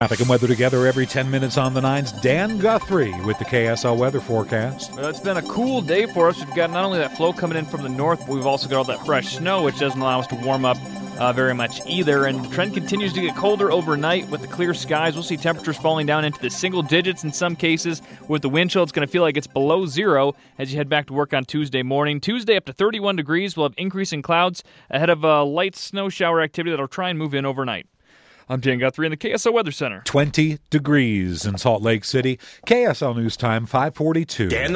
Traffic and weather together every 10 minutes on the nines. Dan Guthrie with the KSL weather forecast. Well, it's been a cool day for us. We've got not only that flow coming in from the north, but we've also got all that fresh snow, which doesn't allow us to warm up very much either. And the trend continues to get colder overnight with the clear skies. We'll see temperatures falling down into the single digits in some cases. With the wind chill, it's going to feel like it's below zero as you head back to work on Tuesday morning. Tuesday up to 31 degrees. We'll have increasing clouds ahead of a light snow shower activity that'll try and move in overnight. I'm Dan Guthrie in the KSL Weather Center. 20 degrees in Salt Lake City. KSL News Time, 5:42.